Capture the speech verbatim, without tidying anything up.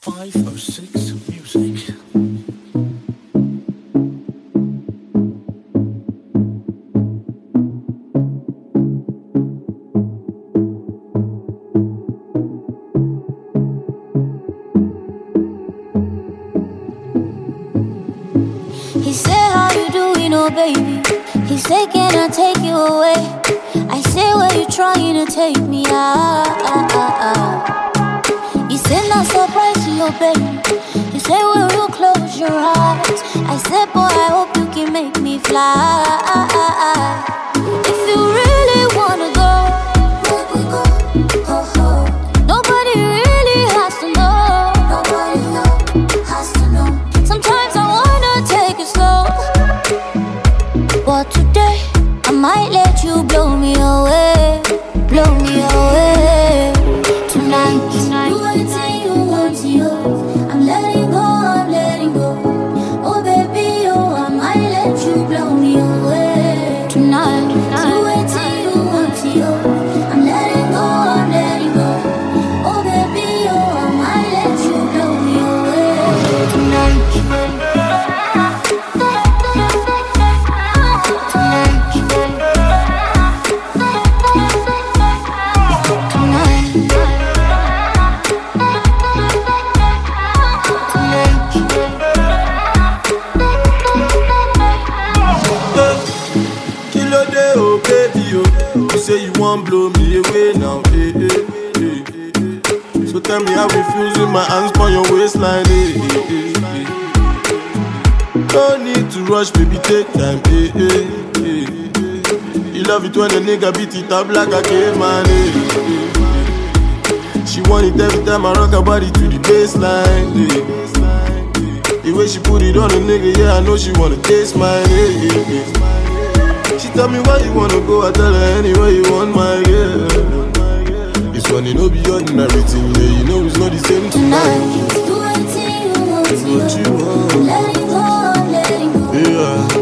five oh six Music. He said, how you doing, oh baby? He said, can I take you away? I say, where you trying to take me? Ah, ah, ah, ah. He said, not surprised you, oh baby. He said, will you close your eyes? I said, boy, I hope you can make me fly. If you really wanna go, let me go. Oh, oh. Nobody really has to know. Nobody has to know. Sometimes I wanna take it slow, but today I might let you blow me away, blow me away. Tonight, tonight, do anything you want to you. I'm letting go, I'm letting go. Oh baby, oh, I might let you blow me away. Tonight, do anything you want to you. I'm letting go, I'm letting go. Oh baby, oh, I might let you blow me away. Tonight. Say you won't blow me away now, eh, eh, eh, eh, eh. So tell me how it feels with my hands on your waistline, eh, eh, eh, eh. No need to rush, baby, take time, eh, eh, eh, eh. You love it when a nigga beat it up like a caveman, eh, eh, eh. She want it every time I rock her body to the baseline, eh. The way she put it on a nigga, yeah, I know she wanna taste mine, eh, eh, eh. She tell me where you wanna go, I tell her anywhere you want, my girl. This one, you know, be ordinary thing, yeah. You know it's not the same tonight. Do anything you want to. What you want. I'm letting go, I'm letting go. Yeah.